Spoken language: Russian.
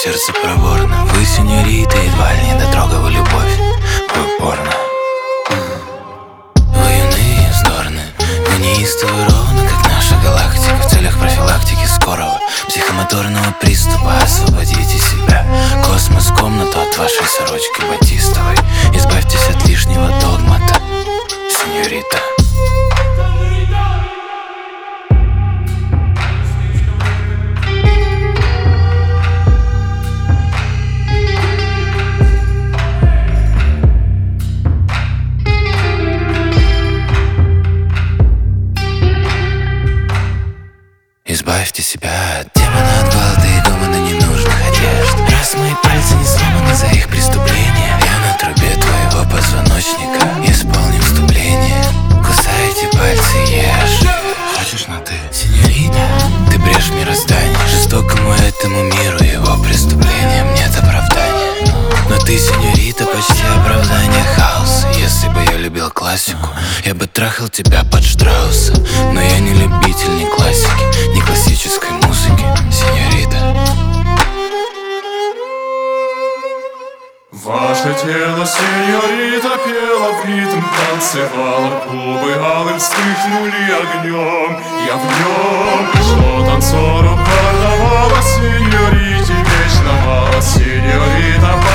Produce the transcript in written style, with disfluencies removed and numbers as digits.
сердце проворно. Вы, сеньорита, едва ли не дотрогивали любовь. Вы порно. Вы юны и вздорны, вы неистовы ровно, как наша галактика. В целях профилактики скорого психомоторного приступа освободите себя. Космос — комнату от вашей сорочки батистовой. Избавьтесь от лишнего догмата, сеньорита. Избавьте себя от демона, от гвалта и гомона ненужных одежд. Раз мои пальцы не сломаны за их преступления, я на трубе твоего позвоночника исполню вступление. Кусайте пальцы, ешь. Хочешь на ты, сеньорита? Ты брешь мироздание, жестокому этому миру его преступлениям нет оправдания. Но ты, сеньорита, почти оправдание хаоса. Если бы я любил классику, я бы трахал тебя под Штрауса. Но я не любитель ни классики, ни классической музыки, сеньорита. Ваше тело, сеньорита, пело в ритм, танцевало. Губы алым вспыхнули огнем. Я в нем, что танцору карнавала, сеньорите вечно мало, сеньорита.